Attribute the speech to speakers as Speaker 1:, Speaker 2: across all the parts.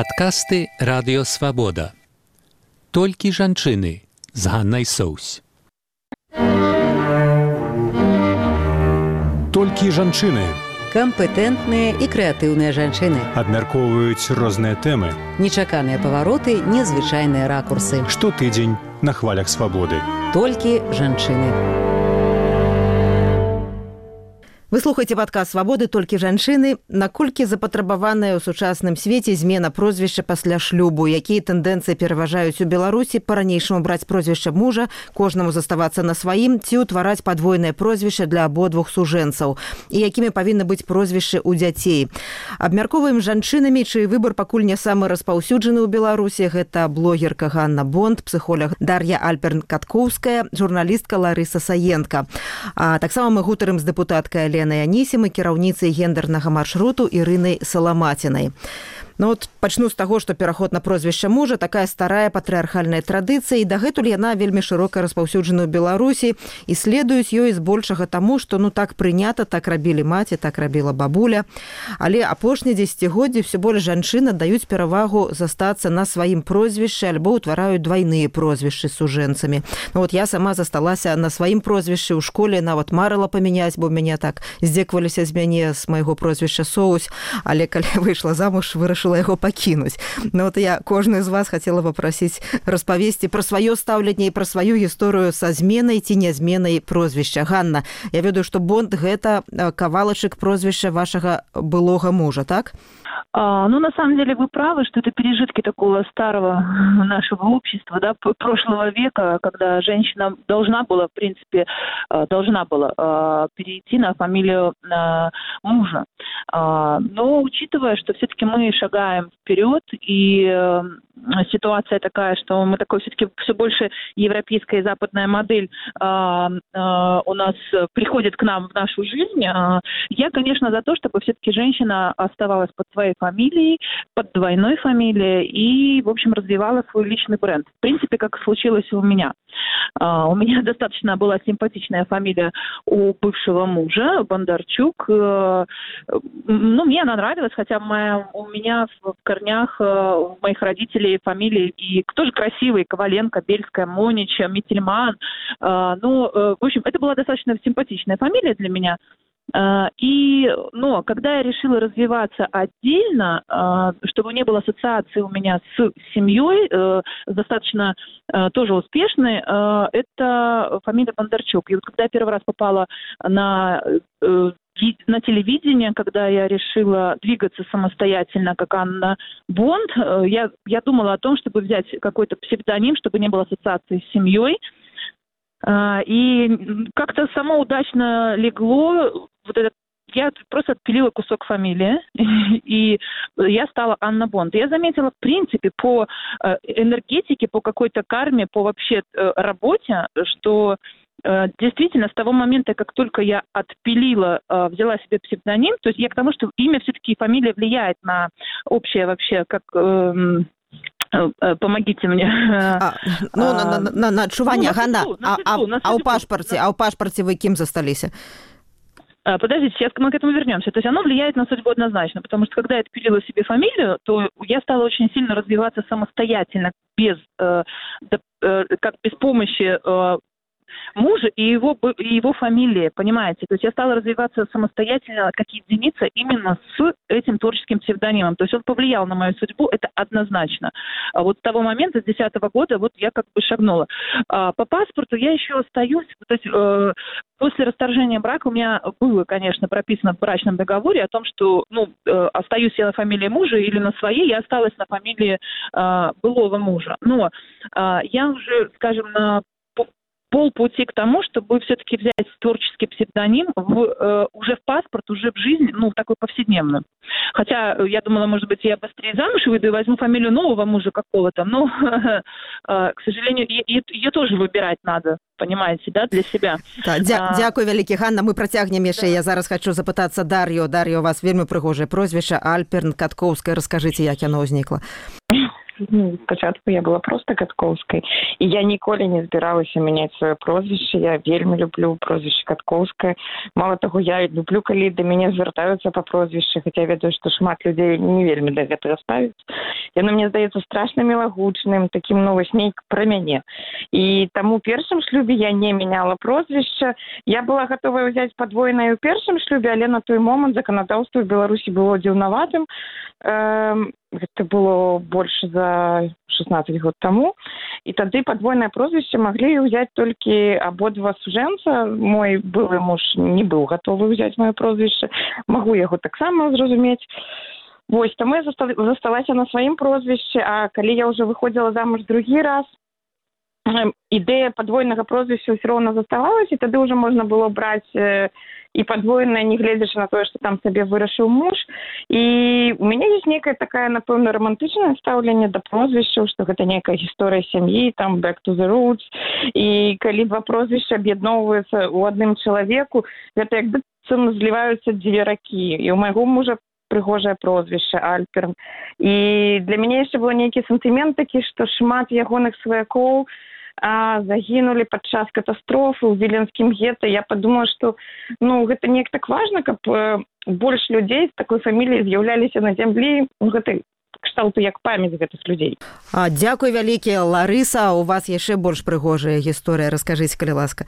Speaker 1: Падкасты Радыё Свабода. Толькі жанчыны з Ганнай Соусь.
Speaker 2: Толькі жанчыны.
Speaker 3: Кампетэнтныя і крэатыўныя жанчыны.
Speaker 2: Абмяркоўваюць розныя тэмы.
Speaker 3: Нечаканыя павароты, незвычайныя ракурсы.
Speaker 2: Штотыдзень на хвалях свабоды.
Speaker 3: Толькі жанчыны.
Speaker 4: Вы слухаеце падкаст «Свабоды. Толькі жанчыны». Наколькі запатрабаваная ў сучасным свеце змена прозвішча пасля шлюбу? Якія тэндэнцыі пераважаюць у Беларусі? Па-ранейшаму браць прозвішча мужа, кожнаму заставацца на сваім, ці ўтвараць падвойнае прозвішча для абодвух сужэнцаў? І якімі павінны быць прозвішчы ў дзяцей? Абмяркоўваем з жанчынамі, чый выбар пакуль не самы распаўсюджаны ў Беларусі. Гэта блогерка Ганна Бонд, псіхолог Дар'я Альперн-Каткоўская, журналістка Ларыса Саенка. А таксама мы гутарым з дэпутаткай Ленай Анісімай, кіраўніцай гендернага маршруту Ірынай Саламацінай. Ну вот пачну з таго, што пераход на прозвішча мужа такая старая патрыархальная традыцыя, і дагэтуль яна вельмі шырока распаўсюджана ў Беларусі, і следуюць ёй збольшага таму, што так прынята, так рабілі маці, так рабіла бабуля. Але апошнія дзесяцігоддзі ўсё больш жанчын аддаюць перавагу застацца на сваім прозвішчы альбо ўтвараюць двайныя прозвішчы з сужэнцамі. Ну вот я сама засталася на сваім прозвішчы ў школе, нават марыла памяняць, бо мяне так здзекваліся з мяне з майго прозвішча Соусь, але калі выйшла замуж, вырашыла яго пакінуць. Ну вот я кожную з вас хацела папрасіць распавесці пра сваё стаўленне і пра сваю гісторыю са зменай ці нязменай прозвішча. Ганна, я ведаю, што Бонд – гэта кавалачык прозвішча вашага былога мужа, так?
Speaker 5: Ну, на самом деле, вы правы, что это пережитки такого старого нашего общества, да, прошлого века, когда женщина должна была, в принципе, перейти на фамилию мужа. Но учитывая, что все-таки мы шагаем вперед, и ситуация такая, что мы такой все-таки все больше европейская и западная модель у нас приходит к нам в нашу жизнь, я, конечно, за то, чтобы все-таки женщина оставалась под своей фамилией, под двойной фамилией и, в общем, развивала свой личный бренд. В принципе, как случилось у меня. У меня достаточно была симпатичная фамилия у бывшего мужа, Бондарчук. Ну, мне она нравилась, хотя у меня в корнях у моих родителей фамилии и тоже красивые: Коваленко, Бельская, Монич, Миттельман. Ну, в общем, это была достаточно симпатичная фамилия для меня. Но когда я решила развиваться отдельно, чтобы не было ассоциации у меня с семьей, достаточно тоже успешной, это фамилия Бондарчук. И вот когда я первый раз попала на телевидение, когда я решила двигаться самостоятельно, как Анна Бонд, я думала о том, чтобы взять какой-то псевдоним, чтобы не было ассоциации с семьей. И как-то само удачно легло, я просто отпилила кусок фамилии, и я стала Анна Бонд. Я заметила, в принципе, по энергетике, по какой-то карме, по вообще работе, что действительно с того момента, как только я отпилила, взяла себе псевдоним, то есть я к тому, что имя все-таки, фамилия влияет на общее вообще, как... Помогите мне.
Speaker 4: На адчуванне, Ганна, а ў пашпарце вы кім засталіся?
Speaker 5: Подождите, сейчас мы к этому вернемся. То есть оно влияет на судьбу однозначно, потому что когда я отпилила себе фамилию, то я стала очень сильно развиваться самостоятельно, без помощи мужа и его фамилии, понимаете? То есть я стала развиваться самостоятельно как единица именно с этим творческим псевдонимом. То есть он повлиял на мою судьбу, это однозначно. А вот с того момента, с 2010 года, вот я как бы шагнула. По паспорту я еще остаюсь, то есть после расторжения брака у меня было, конечно, прописано в брачном договоре о том, что, остаюсь я на фамилии мужа или на своей, я осталась на фамилии былого мужа. Но я уже, скажем, на полпути к тому, чтобы все-таки взять творческий псевдоним уже в паспорт, уже в жизнь, такой повседневную. Хотя я думала, может быть, я быстрее замуж выйду и возьму фамилию нового мужа какого-то, но, к сожалению, ее тоже выбирать надо, понимаете, да, для себя.
Speaker 4: Дякую вялікі, Ганна, мы працягнем яшчэ. Я зараз хочу запытацца Дар'ю. Дар'я, у вас вельмі прыгожае прозвішча Альперн-Каткоўская. Раскажыце, як яно ўзнікла.
Speaker 6: спачатку я была проста Каткоўскай, і я ніколі не збіралася мяняць сваё прозвішча. Я вельмі люблю прозвішча Каткоўская. Мала таго, я люблю, калі да мяне звяртаюцца па прозвішчы, хаця ведаю, што шмат людзей не вельмі да гэтага ставіць. Яно мне здаецца страшна мілагучным, такім нейк пра мяне. І таму у першым шлюбе я не мяняла прозвішча. Я была гатовая ўзяць падвойнае ў першым шлюбе, але на той момант заканадаўства ў Беларусі было дзіўнаватым. Гэта было больш за 16 год таму. І тады падвойнае прозвішча маглі ўзяць толькі абодва сужэнца. Мой былы муж не быў гатовы ўзяць маё прозвішча. Магу яго таксама зразумець. Вось, таму я засталася на сваім прозвішчы, а калі я ўжо выходзіла замуж другі раз, ідэя падвойнага прозвішча ўсё роўна заставалася, і тады ўжо можна было браць і падвойнае, не гледзячы на тое, што там сабе вырашыў муж. І у мяне ёсць нейкае такая, напэўна, романтычнае стаўленне да прозвішчаў, што гэта нейкая гісторыя сям'і, там back to the roots. І калі два прозвішча аб'ядноўваюцца ў адным чалавеку, гэта як быццам зліваюцца дзве ракі. І ў майго мужа прыгожае прозвішча Альперн. І для мяне яшчэ было нейкі сентымент такі, што шмат ягоных сваякоў загінулі падчас катастрофы ў віленскім гета. Я падумала, што гэта неяк так важна, каб больш людзей з такой фаміліяй з'яўляліся на зямлі. Гэта кшталту як памяць гэтых людзей.
Speaker 4: Дзякуй вялікі, Ларыса. У вас яшчэ больш прыгожая гісторыя. Раскажыце, калі ласка.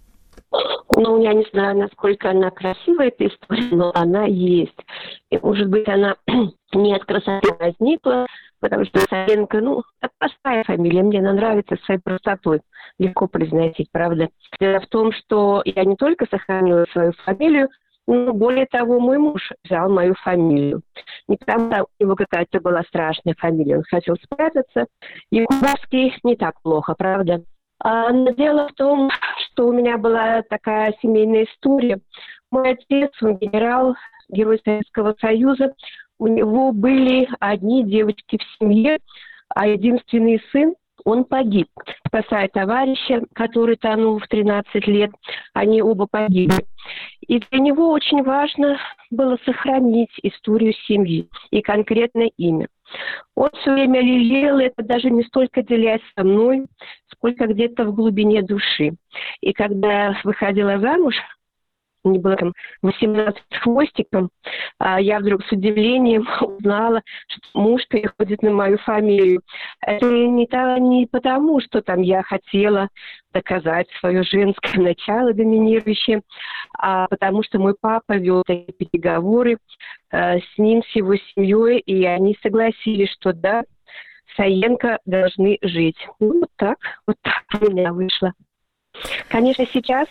Speaker 7: Я не знаю, насколько она красивая, эта история, но она есть. И, может быть, она не от красоты возникла, потому что Саенко, это простая фамилия, мне она нравится своей простотой, легко произносить, правда. Дело в том, что я не только сохранила свою фамилию, но более того, мой муж взял мою фамилию. Не потому что у него какая-то была страшная фамилия, он хотел спрятаться. Якубовский не так плохо, правда. Но дело в том, что у меня была такая семейная история. Мой отец, он генерал, герой Советского Союза. У него были одни девочки в семье, а единственный сын, он погиб, спасая товарища, который тонул в 13 лет. Они оба погибли. И для него очень важно было сохранить историю семьи и конкретное имя. Он все время лелеял это, даже не столько делясь со мной, сколько где-то в глубине души. И когда я выходила замуж, мне было 18 с хвостиком, я вдруг с удивлением узнала, что муж переходит на мою фамилию. Это не потому, что там я хотела доказать свое женское начало доминирующее, а потому что мой папа вел такие переговоры с ним, с его семьей, и они согласились, что да, Саенко должны жить. Вот так у меня вышло. Конечно, сейчас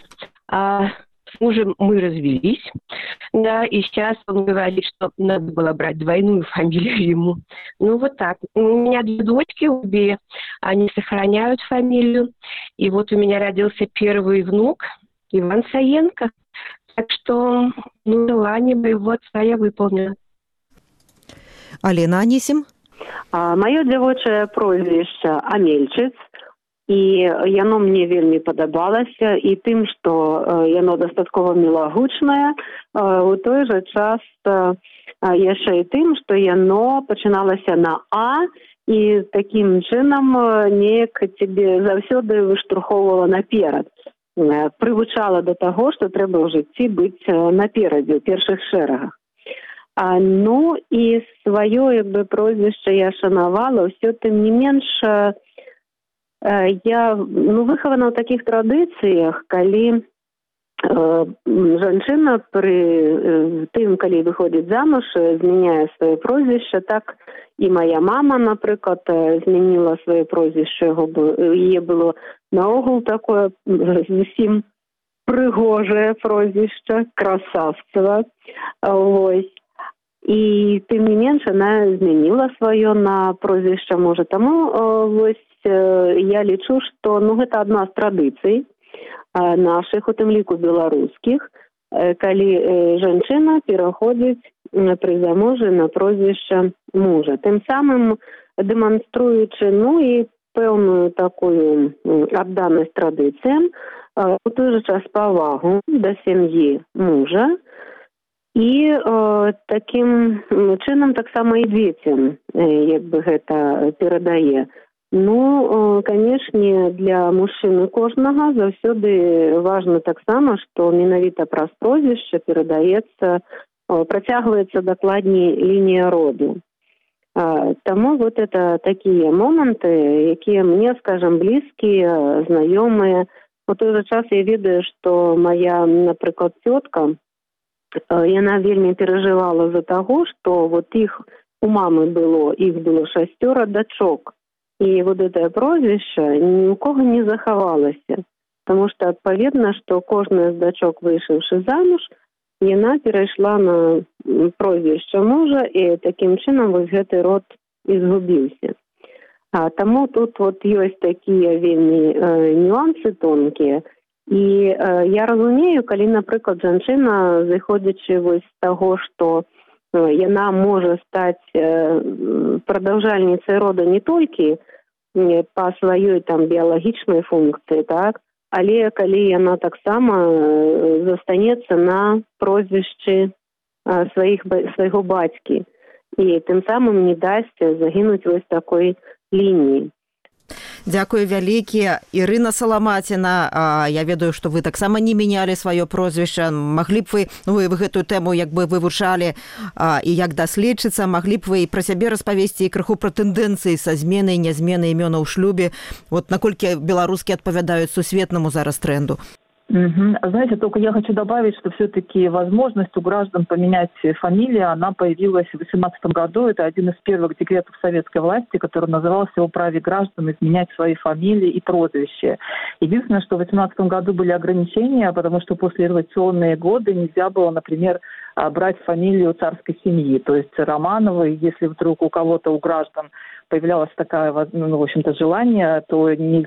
Speaker 7: с мужем мы развелись, да, и сейчас он говорит, что надо было брать двойную фамилию ему. Вот так. У меня 2 дочки, обе, они сохраняют фамилию. И вот у меня родился первый внук, Иван Саенко. Так что, желание моего отца я выполнила.
Speaker 4: Алена Анісім.
Speaker 8: Маё дзявочае прозвішча Амельчыц. І яно мне вельмі падабалася і тым, што яно дастаткова мілагучнае, у той жа час яшчэ і тым, што яно пачыналася на А і такім чынам неяк цябе заўсёды выштурхоўвала наперад. Прывучала да таго, што трэба ў жыцці быць наперадзе, у першых шэрагах. І сваё прозвішча я шанавала, ўсё тым не менш. Я выхавана ў такіх традыцыях, калі жанчына пры тым, калі выходзіць замуж, змяняе сваё прозвішча, так і моя мама, напрыклад, змяніла сваё прозвішча, яе было наогул такое зусім прыгожае прозвішча, красавцева. І тым не менш, яна змяніла сваё на прозвішча мужа. Таму я лічу, што гэта адна з традыцый нашых, у тым ліку беларускіх, калі жанчына пераходзіць пры замужжы на прозвішча мужа. Тым самым дэманструючы, і пэўную такую адданасць традыцыям, у той жа час павагу да сям'і мужа І таким чынам таксама і дзецям як бы гэта перадае. Ну, канешне, для мужчыны кожнага заўсёды важна таксама, што менавіта праз прозвішча перадаецца, працягваецца дакладней лінія роду. Таму вот это такія моманты, якія мне, скажам, блізкія, знаёмыя. У той жа час я ведаю, што моя, напрыклад, цётка, яна вельмі перажывала за таго, што вот у мамы было 6 дачок. І вот это прозвішча ні у кого не захавалася. Таму што, адпаведна, што кожная з дачок, выйшаўшы замуж, яна перайшла на прозвішча мужа, і такім чынам вось гэты род і згубіўся. Таму тут вот ёсць такія вельмі нюансы тонкія. І я разумею, калі, напрыклад, жанчына, зыходзячы вось з таго, што яна можа стаць прадаўжальніцай рода не толькі па сваёй там біялагічнай функцыі, так, але калі яна таксама застанецца на прозвішчы свайго бацькі і тым самым не дасць загінуць вось такой лініі.
Speaker 4: Дзякую вялікія. Ірына Саламаціна, я ведаю, што вы таксама не мянялі сваё прозвішча. Маглі б вы гэтую тэму як бы вывучалі і як даследчыца, маглі б вы пра сябе распавесці і крыху пра тэндэнцыі са зменай, нязменай імёнаў у шлюбе, вот наколькі беларускі адпавядаюць сусветнаму зараз тренду?
Speaker 9: Знаете, только я хочу добавить, что все-таки возможность у граждан поменять фамилию, она появилась в 2018 году. Это один из первых декретов советской власти, который назывался «О праве граждан изменять свои фамилии и прозвища». Единственное, что в 2018 году были ограничения, потому что после революционные годы нельзя было, например, брать фамилию царской семьи, то есть Романовой. Если вдруг у кого-то, у граждан появлялось такое, ну, в общем-то, желание, то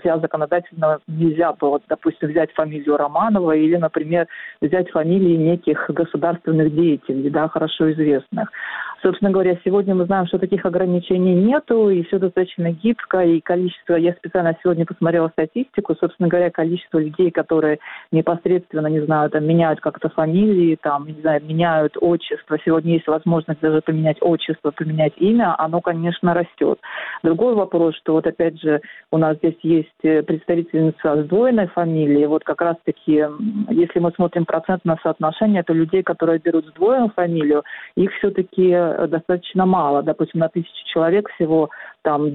Speaker 9: нельзя было, допустим, взять фамилию Романова или, например, взять фамилии неких государственных деятелей, да, хорошо известных. Собственно говоря, сегодня мы знаем, что таких ограничений нету, и все достаточно гибко, и количество, я специально сегодня посмотрела статистику, собственно говоря, количество людей, которые непосредственно, не знаю, там, меняют как-то фамилии, там, не знаю, меняют отчество, сегодня есть возможность даже поменять отчество, поменять имя, оно, конечно, растет. Другой вопрос, что вот опять же у нас здесь есть представительница сдвоенной фамилии, вот как раз-таки, если мы смотрим процентное соотношение, то людей, которые берут сдвоенную фамилию, их все-таки достаточно мало. Допустим, на 1000 человек всего там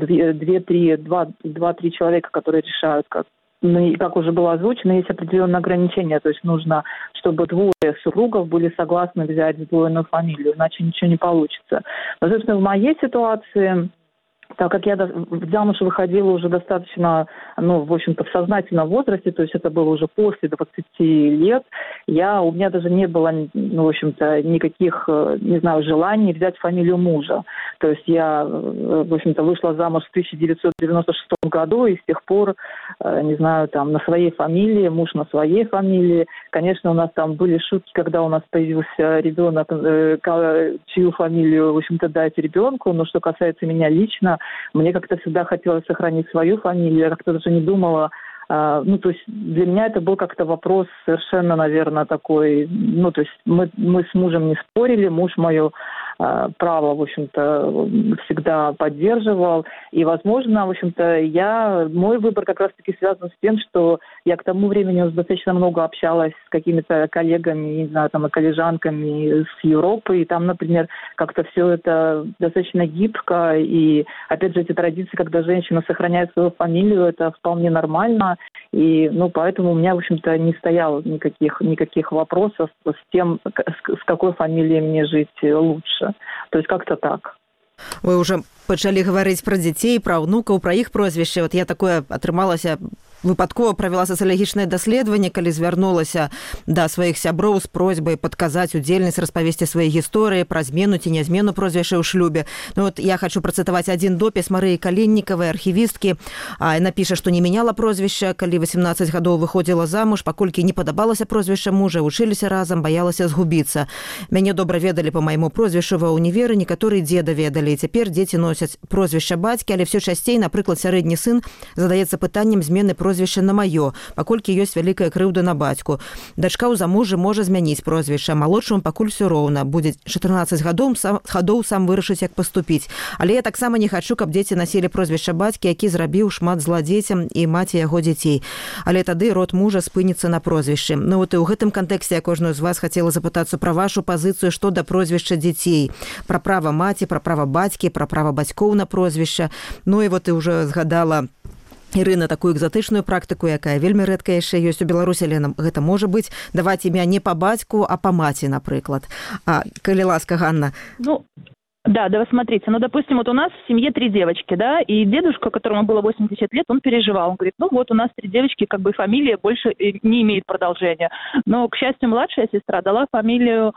Speaker 9: 2-3 человека, которые решают, как уже было озвучено, есть определенные ограничения. То есть нужно, чтобы двое супругов были согласны взять сдвоенную фамилию, иначе ничего не получится. Но, собственно, в моей ситуации, так как я замуж выходила уже достаточно, ну, в общем-то, в сознательном возрасте, то есть это было уже после 20 лет, у меня даже не было, ну, в общем-то, никаких, не знаю, желаний взять фамилию мужа. То есть я, в общем-то, вышла замуж в 1996 году, и с тех пор, не знаю, там, на своей фамилии, муж на своей фамилии. Конечно, у нас там были шутки, когда у нас появился ребенок, чью фамилию, в общем-то, дать ребенку, но что касается меня лично, мне как-то всегда хотелось сохранить свою фамилию, я как-то даже не думала, ну, то есть для меня это был как-то вопрос совершенно, наверное, такой, ну, то есть мы с мужем не спорили, муж мое право, в общем-то, всегда поддерживал, и, возможно, в общем-то, мой выбор как раз-таки связан с тем, что я к тому времени уже достаточно много общалась с какими-то коллегами, не знаю, там, и коллежанками с Европы, и там, например, как-то все это достаточно гибко, и, опять же, эти традиции, когда женщина сохраняет свою фамилию, это вполне нормально, и, ну, поэтому у меня, в общем-то, не стояло никаких вопросов с тем, с какой фамилией мне жить лучше. То есть как-то так.
Speaker 4: Вы уже пачалі гаварыць пра дзяцей, пра ўнукаў, пра іх прозвішчы. Вот я такое атрымалася, выпадкова правяла сацыялагічнае даследаванне, калі звярнулася да сваіх сяброў з просьбай падказаць удзельніц распавесці свае гісторыі пра змену ці нязмену прозвішча ў шлюбе. Ну вот я хочу працытаваць адзін допіс Марыі Каліннікавай, архівісткі. Яна піша, што не мяняла прозвішча, калі 18 гадоў выходзіла замуж, паколькі не падабалася прозвішча мужа, вучыліся разам, баялася згубіцца. Мяне добра ведалі па майму прозвішчу ва ўніверы, некаторыя дзеда ведалі, і цяпер дзеці носяць прозвішча бацькі, але ўсё часцей, напрыклад, сярэдні сын задаецца пытаннем змены прозвішча прозвішча на маё, паколькі ёсць вялікая крыўда на бацьку. Дачка ў замужжы можа змяніць прозвішча, малодшаму пакуль всё роўна. Будзе 14 гадоў сам вырашыць, як паступіць. Але я таксама не хачу, каб дзеці насілі прозвішча бацькі, які зрабіў шмат зла дзецям і маці яго дзяцей. Але тады род мужа спыніцца на прозвішчы. Ну вот і ў гэтым кантэксце я кожную з вас хацела запытацца пра вашу пазіцыю, што да прозвішча дзяцей. Пра права маці, пра права бацькі, пра права бацькоў на прозвішча. Ну і вот ты ўжо згадала, Ірына, такую экзатычную практыку, якая вельмі рэдка яшчэ ёсць у Беларусі, але гэта можа быць даваць імя не па бацьку, а па маці, напрыклад. Калі ласка, Ганна.
Speaker 5: Да, смотрите, допустим, вот у нас в семье 3 девочки, да, и дедушка, которому было 80 лет, он переживал, он говорит, у нас 3 девочки, как бы фамилия больше не имеет продолжения. Но, к счастью, младшая сестра дала фамилию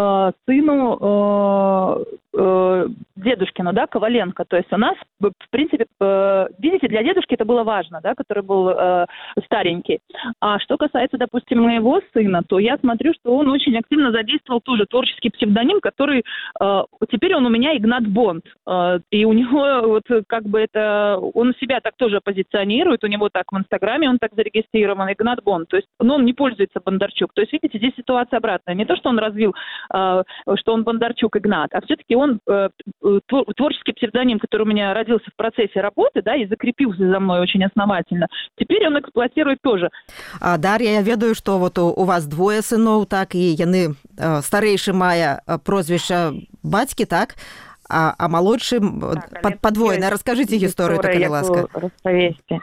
Speaker 5: сыну дедушкину, да, Коваленко. То есть у нас, в принципе, видите, для дедушки это было важно, да, который был старенький. А что касается, допустим, моего сына, то я смотрю, что он очень активно задействовал тоже творческий псевдоним, который теперь он у меня Игнат Бонд. И у него вот как бы это... Он себя так тоже позиционирует, у него так в Инстаграме он так зарегистрирован, Игнат Бонд. То есть он не пользуется Бондарчук. То есть, видите, здесь ситуация обратная. Не то, что он развил, что он Бондарчук Игнат, а все-таки он творческий псевдоним, который у меня родился в процессе работы, да, и закрепился за мной очень основательно. Теперь он эксплуатирует тоже.
Speaker 4: Дар'я, я ведаю, что вот у вас 2 сыноў, так, і яны старэйшы мае прозвішча бацькі, так? А малодшы падвоена. Раскажыце гісторыю, так, калі ласка.
Speaker 6: Распавесці.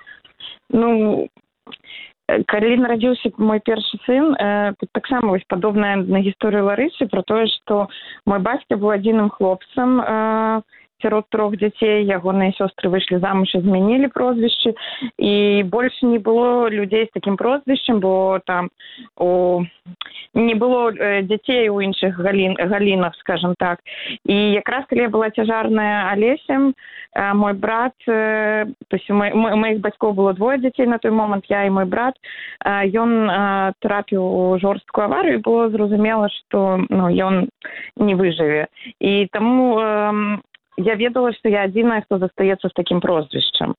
Speaker 6: Калі нарадзіўся мой першы сын, таксама вось падобная на гісторыю Ларысы про тое, што мой бацька быў адзіным хлопцам сярод 3 дзяцей, ягоныя сёстры выйшлі замуж і змянілі прозвішчы, і больш не было людзей з такім прозвішчам, бо там не было дзяцей у іншых галінах, скажем так. І якраз калі я была цяжарная Алесем, мой брат, то есть моих бацькоў было 2 дзяцей на той момант, я і мой брат, ён трапіў у жорсткую аварыю, і было зразумела, што ён не выжыве. І таму я ведала, што я адзіная, хто застаецца з такім прозвішчам.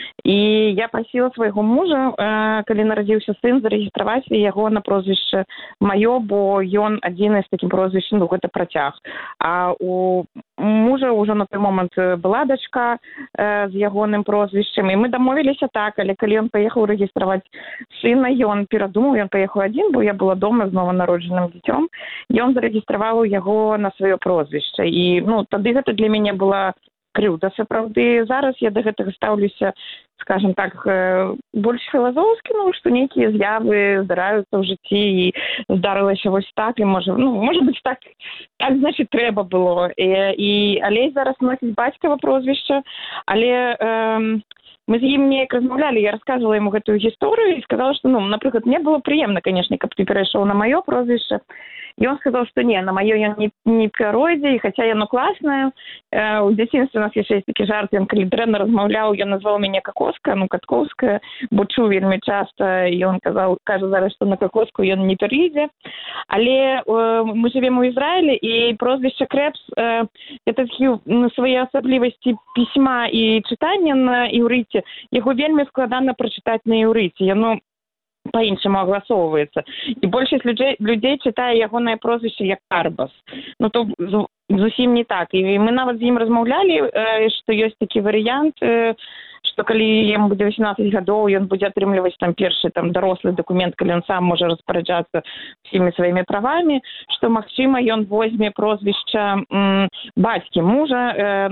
Speaker 6: І я прасіла свайго мужа, калі нарадзіўся сын, зарэгістраваць яго на прозвішча маё, бо ён адзіны з такім прозвішчам, гэта працяг. А у мужа ўжо на той момант была дачка з ягоным прозвішчам, і мы дамовіліся так, але калі ён паехаў рэгістраваць сына, ён перадумаў, ён паехаў адзін, бо я была дома з нованароджаным дзіцём, ён зарэгістраваў яго на сваё прозвішча. І тады гэта для мяне была крыўда, сапраўды. Зараз я да гэтага стаўлюся, скажем так, больш філазофскі, што нейкія з'явы здараюцца ў жыцці, і здарылася вось так, і можа быць так, значит, трэба было. І Алесь зараз носіць бацькава прозвішча, але мы з ім неяк размаўлялі, я рассказывала яму гэтую гісторыю і сказала, што, напрыклад, мне было прыемна, канешне, каб ты перайшоў на маё прозвішча. И он сказал, что не, на моё ён не перайдзе, і хаця яно класнае. У дзяцінстве у нас яшчэ ёсць такі жарт, ён калі дрэнна размаўляў, ён назваў мяне Какоска, Каткоўская, бо чуў вельмі часта, і ён кажа зараз, што на Какоску ён не перайдзе. Але мы жывем у Ізраілі, і прозвішча Крэпс это такі свае асаблівасці пісьма і чытання на іўрыце. Яго вельмі складана прачытаць на іўрыце. Яно по-іншаму агласоўваецца. І большасць людзей чытае ягонае прозвішча як Карбас. То зусім не так. І мы нават з ім размаўлялі, што ёсць такі варыянт, што калі яму будзе 18 гадоў, ён будзе атрымліваць першы дарослы дакумент, калі ён сам можа распараджацца ўсімі сваімі правамі, што, магчыма, ён возьме прозвішча бацькі мужа,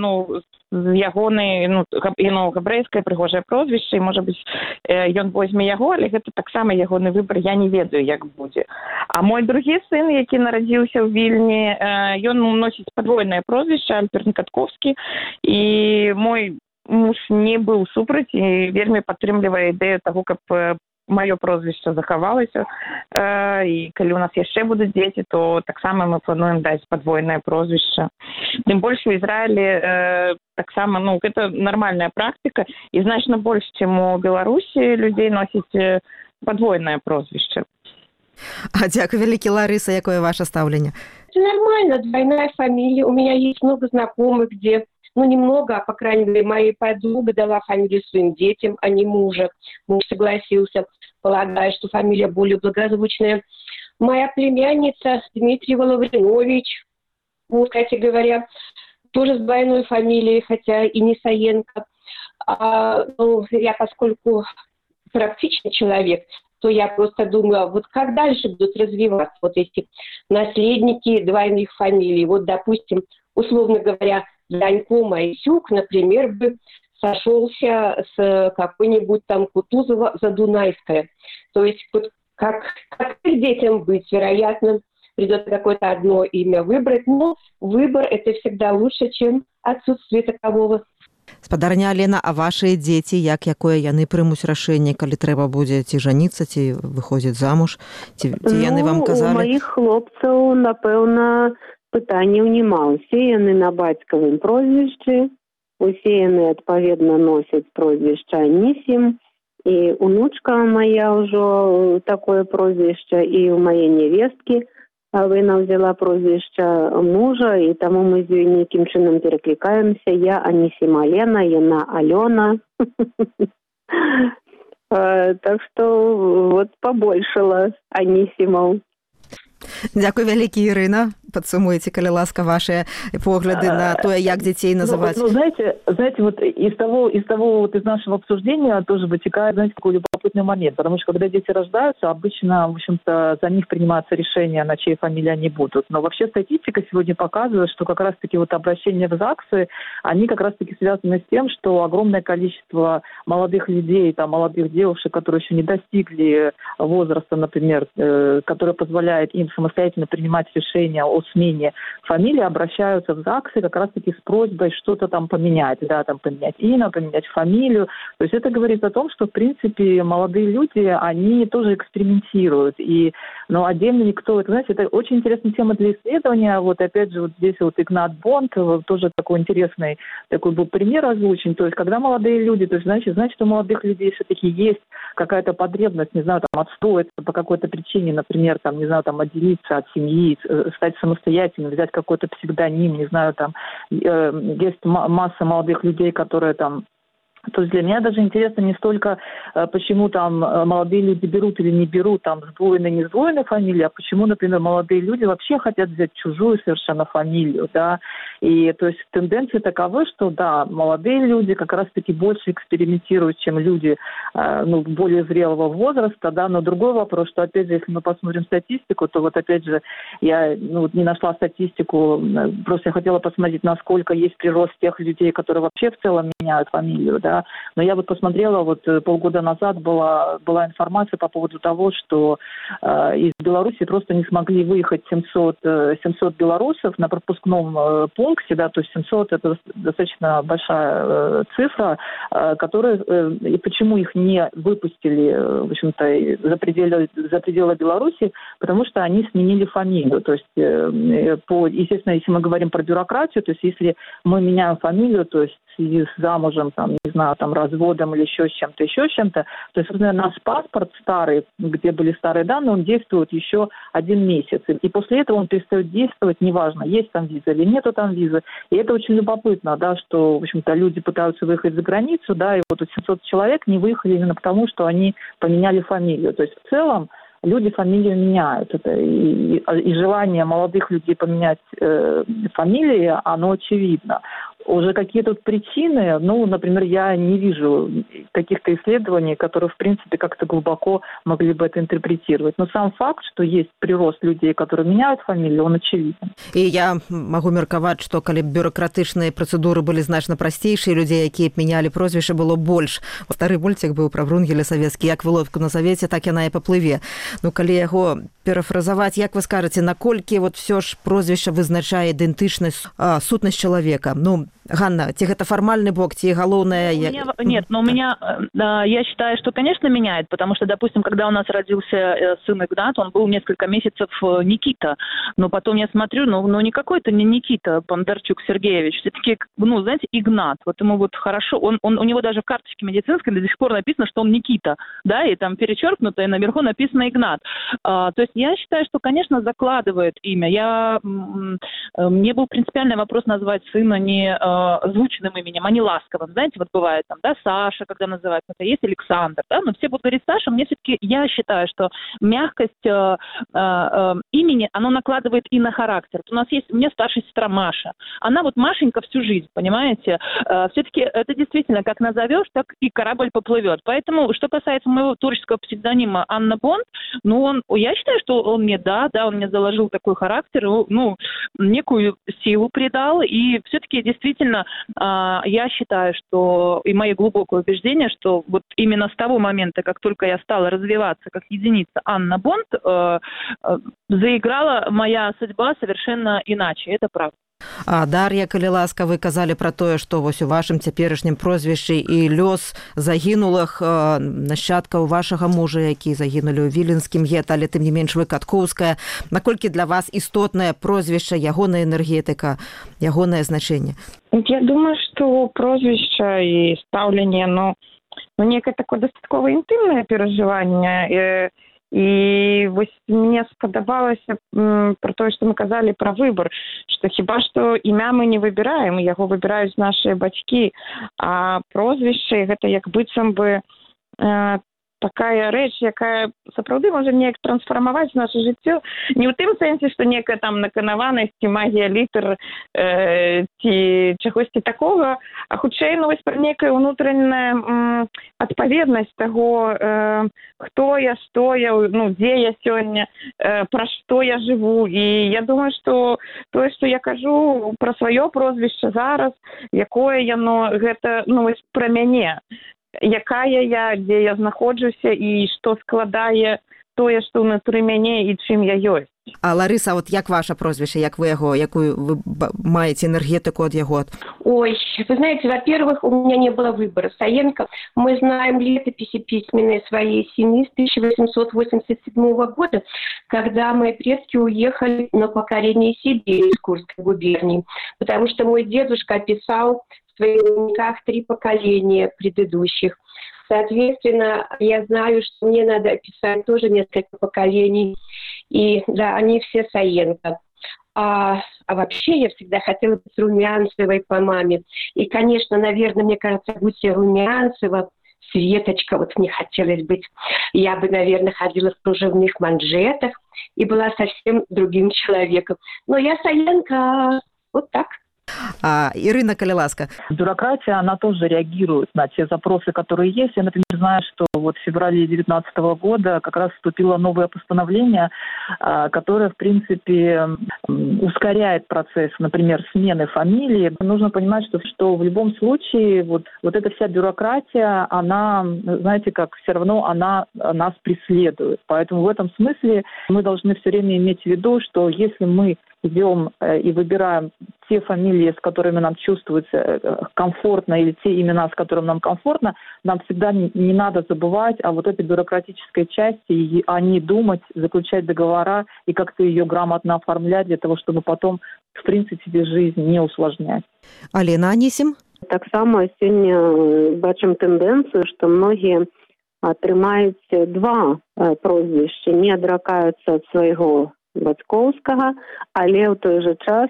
Speaker 6: ягоны, габрэйскае прыгожае прозвішча, і, можа быць, ён возьме яго, але гэта таксама ягоны выбар, я не ведаю, як будзе. А мой другі сын, які нарадзіўся ў Вільні, ён носіць падвойнае прозвішча, Альберт Каткоўскі, і мой муж не быў супраць і вельмі падтрымлівае ідэю таго, каб маё прозвішча захавалася. І калі у нас яшчэ будуць дзеці, то таксама мы плануем даць падвойнае прозвішча. Тым больш у Ізраілі таксама, гэта нармальная практыка, і значна больш, чым у Беларусі людзей носіць падвойнае прозвішча.
Speaker 4: Дзякуй вялікі, Ларыса, якое ваше стаўленне?
Speaker 7: Это нормально, двойная фамилия. У меня есть много знакомых, где ну, немного, по крайней мере, моя подруга дала фамилию своим детям, а не мужа. Муж согласился, полагая, что фамилия более благозвучная. Моя племянница Дмитрий Лавринович, вот, кстати говоря, тоже с двойной фамилией, хотя и не Саенко. Ну, я, поскольку практичный человек, то я просто думаю, вот как дальше будут развиваться вот эти наследники двойных фамилий. Вот, допустим, условно говоря, Данько Майсюк, например, бы сошелся с какой-нибудь там Кутузова-Задунайская. То есть вот как их детям быть? Вероятно, придется какое-то одно имя выбрать, но выбор – это всегда лучше, чем отсутствие такового.
Speaker 4: Спадарня Алена, а ваши дети, якое яны прымуць рашэнне, калі трэба будзе ці жаніцца, ці выходзіць замуж, ці яны вам казалі?
Speaker 8: У маіх хлопцаў, напэўна, пытанняў няма. Усе яны на бацькавым прозвішчы, усе яны адпаведна носяць прозвішча Анісім, і унучка моя ўжо такое прозвішча, і у мае невесткі Вына взяла прозвішча мужа, і таму мы з ёй нейкім чынам пераклікаемся. Я Анісім Алена, яна Алёна. Так што вот побольшала Анісімаў.
Speaker 4: Дзякуй вялікі, Ірына. Падсумуеце, калі ласка, ваши погляды на то, як детей называть?
Speaker 9: Ну, знаете, вот из нашего обсуждения тоже вытекает, знаете, такой любопытный момент, потому что когда дети рождаются, обычно, в общем-то, за них принимается решение, на чьей фамилии они будут. Но вообще статистика сегодня показывает, что как раз-таки вот обращения в ЗАГСы, они как раз-таки связаны с тем, что огромное количество молодых людей, там, молодых девушек, которые еще не достигли возраста, например, который позволяет им самостоятельно принимать решения о смене фамилии, обращаются в ЗАГСы как раз-таки с просьбой что-то там поменять, да, там поменять имя, поменять фамилию. То есть это говорит о том, что, в принципе, молодые люди, они тоже экспериментируют. И, ну, отдельно никто, это, знаете, это очень интересная тема для исследования. Вот опять же, вот здесь вот Игнат Бонд, тоже такой интересный, такой был пример озвучен. То есть когда молодые люди, то есть, значит, у молодых людей все-таки есть какая-то потребность, не знаю, там, отстроиться по какой-то причине, например, там, не знаю, там, отделиться от семьи, стать самостоятельно, взять какой-то псевдоним, не знаю, там, есть масса молодых людей, которые там. То есть для меня даже интересно не столько, почему там молодые люди берут или не берут там сдвоенные, не сдвоенные фамилии, а почему, например, молодые люди вообще хотят взять чужую совершенно фамилию, да. И то есть тенденции таковы, что, да, молодые люди как раз-таки больше экспериментируют, чем люди, ну, более зрелого возраста, да. Но другой вопрос, что, опять же, если мы посмотрим статистику, то вот, опять же, я не нашла статистику, просто я хотела посмотреть, насколько есть прирост тех людей, которые вообще в целом меняют фамилию, да. Но я вот посмотрела, вот полгода назад была информация по поводу того, что из Беларуси просто не смогли выехать 700 белорусов на пропускном пункте, да, то есть 700 это достаточно большая цифра, которая, и почему их не выпустили, в общем-то, за пределы Беларуси, потому что они сменили фамилию, то есть, естественно, если мы говорим про бюрократию, то есть если мы меняем фамилию, то есть с замужем, там, не знаю, там, разводом или еще с чем-то, то есть, например, наш паспорт старый, где были старые данные, он действует еще 1 месяц. И после этого он перестает действовать, неважно, есть там виза или нету там визы. И это очень любопытно, да, что, в общем-то, люди пытаются выехать за границу, да, и вот 700 человек не выехали именно потому, что они поменяли фамилию. То есть, в целом, люди фамилию меняют. Это и желание молодых людей поменять фамилии, оно очевидно. Уже какие тут причины, ну, например, я не вижу каких-то исследований, которые, в принципе, как-то глубоко могли бы это интерпретировать. Но сам факт, что есть прирост людей, которые меняют фамилию, он очевиден.
Speaker 4: И я могу меркаваць, что калі бюрократычныя працэдуры былі значна прасцейшыя, людзей, якія менялі прозвішча, было больш. Стары мультик быў пра Врунгеля савецкі, як выловку назавеце, так яна і паплыве. Ну, калі яго парафразаваць, як вы скажаце, наколькі вот все ж прозвішча вызначае ідэнтычнасць, сутнасць чалавека? Ну, Ганна, ці гэта фармальны бок, ці галоўнае...
Speaker 5: Нет, но у меня, я считаю, что, конечно, меняет, потому что, допустим, когда у нас родился сын Игнат, он был несколько месяцев Никита, но потом я смотрю, ну не какой-то не Никита Бондарчук Сергеевич, все-таки, ну, знаете, Игнат, вот ему вот хорошо, у него даже в карточке медицинской до сих пор написано, что он Никита, да, и там перечеркнуто, и наверху написано Игнат. То есть я считаю, что, конечно, закладывает имя. Мне был принципиальный вопрос назвать сына не звучным именем, а не ласковым. Знаете, вот бывает там, да, Саша, когда называют, это есть Александр, да, но все будут говорить Саша. Мне все-таки, я считаю, что мягкость имени, оно накладывает и на характер. Вот у меня старшая сестра Маша. Она вот Машенька всю жизнь, понимаете? Все-таки это действительно, как назовешь, так и корабль поплывет. Поэтому, что касается моего творческого псевдонима Анна Бонд, я считаю, что он мне, он мне заложил такой характер, некую силу придал, и все-таки действительно я считаю, что, и мое глубокое убеждение, что вот именно с того момента, как только я стала развиваться как единица Анна Бонд, заиграла моя судьба совершенно иначе, это правда.
Speaker 4: А Дар'я, калі ласка, вы казалі пра тое, што вось у вашым цяперашнім прозвішчы і лёс загінулых нашчадкаў вашага мужа, які загінулі ў віленскім гета, але тым не менш вы Каткоўская. Наколькі для вас істотнае прозвішча, ягоная энергетыка, ягонае значэнне?
Speaker 6: Я думаю, што прозвішча і стаўленне, некае такое дастаткова інтымнае перажыванне. І вось мне спадабалася пра тое, што мы казалі пра выбар, што хіба што імя мы не выбіраем, яго выбіраюць нашыя бацькі, а прозвішча гэта як быццам бы такая рэч, якая сапраўды можа неяк трансфармаваць наша жыццё. Не ў тым сэнсе, што некая там наканаванасць ці магія літар ці чагосьці такога, а хутчэй пра некая ўнутраная адпаведнасць таго, хто я, што я, дзе я сёння, пра што я жыву. І я думаю, што тое, што я кажу пра сваё прозвішча зараз, якое яно, гэта пра мяне. Якая я, дзе я знаходжуся і што складае тое, што ўнутры мяне і чым я ёсць.
Speaker 4: А Ларыса, вот як ваше прозвище, як вы яго, якую вы маете энергетику от его?
Speaker 7: Ой, вы знаете, во-первых, у меня не было выбора. Саенко, мы знаем летописи письменные своей семьи с 1887 года, когда мои предки уехали на покорение Сибири из Курской губернии, потому что мой дедушка описал в своих дневниках 3 поколения предыдущих. Соответственно, я знаю, что мне надо описать тоже несколько поколений. И да, они все Саенко. А вообще я всегда хотела быть Румянцевой по маме. И, конечно, наверное, мне кажется, будь я Румянцева, Светочка, вот мне хотелось быть. Я бы, наверное, ходила в кружевных манжетах и была совсем другим человеком. Но я Саенко. Вот так.
Speaker 4: Ирина, коли ласка.
Speaker 9: Бюрократия, она тоже реагирует на те запросы, которые есть. Я, например, знаю, что вот в феврале 2019 года как раз вступило новое постановление, которое, в принципе, ускоряет процесс, например, смены фамилии. Нужно понимать, что в любом случае вот эта вся бюрократия, она, знаете, как все равно она нас преследует. Поэтому в этом смысле мы должны все время иметь в виду, что если мы идем и выбираем те фамилии, с которыми нам чувствуется комфортно, или те имена, с которыми нам комфортно, нам всегда не надо забывать о вот этой бюрократической части, и о ней думать, заключать договора и как-то ее грамотно оформлять для того, чтобы потом, в принципе, жизнь не усложнять.
Speaker 4: Алена Анісім?
Speaker 8: Таксама сёння бачым тэндэнцыю, што многія атрымаюць 2 прозвішчы, не адракаюцца ад свайго бацькоўскага, але ў той жа час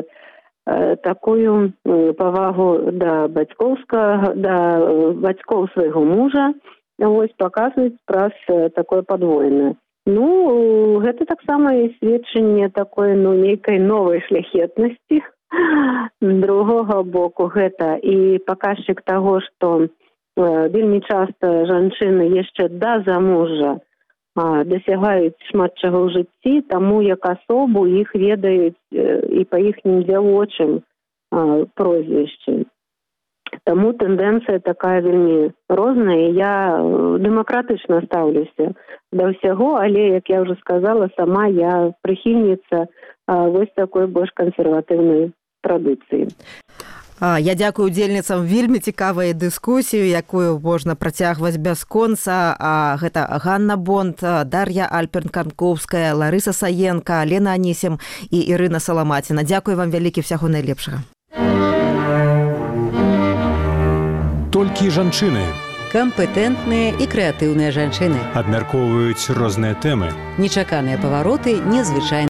Speaker 8: такую павагу да бацькоўскага, да бацькоў свайго мужа вось паказваюць праз такое падвоенае. Гэта таксама і сведчанне такой, нейкай новай шляхетнасці. З другога боку гэта і паказчык таго, што вельмі часта жанчыны яшчэ да замужжа дасягаюць шмат чаго ў жыцці, таму як асобу іх ведаюць і па іхнім дзявочым прозвішчы. Таму тэндэнцыя такая вельмі розная. Я дэмакратычна стаўлюся да ўсяго, але, як я ўжо сказала, сама я прыхільніца вось такой больш кансерватыўнай традыцыі.
Speaker 4: Я дзякую удзельніцам вельмі цікавай дыскусію, якую можна працягваць бясконца. Гэта Ганна Бонд, Дар'я Альпер-Канковская, Ларыса Саенко, Алена Анісім і Ірына Саламаціна. Дзякую вам вялікі, всяго найлепшага.
Speaker 2: Толькі жанчыны.
Speaker 3: Кампетэнтныя і крэатыўныя жанчыны.
Speaker 2: Абмяркоўваюць розныя тэмы.
Speaker 3: Нечаканыя павароты, незвычайныя